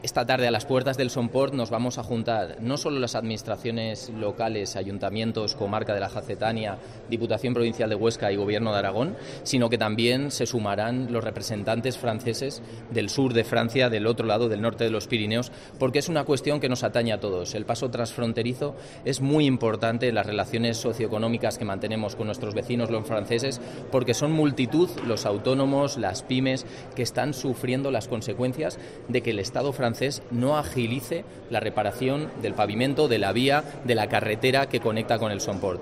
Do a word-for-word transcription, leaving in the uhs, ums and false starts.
Esta tarde a las puertas del Somport nos vamos a juntar no solo las administraciones locales, ayuntamientos, comarca de la Jacetania, Diputación Provincial de Huesca y Gobierno de Aragón, sino que también se sumarán los representantes franceses del sur de Francia, del otro lado, del norte de los Pirineos, porque es una cuestión que nos atañe a todos. El paso transfronterizo es muy importante en las relaciones socioeconómicas que mantenemos con nuestros vecinos los franceses, porque son multitud los autónomos, las pymes, que están sufriendo las consecuencias de que el Estado francés no agilice la reparación del pavimento, de la vía, de la carretera que conecta con el Somport.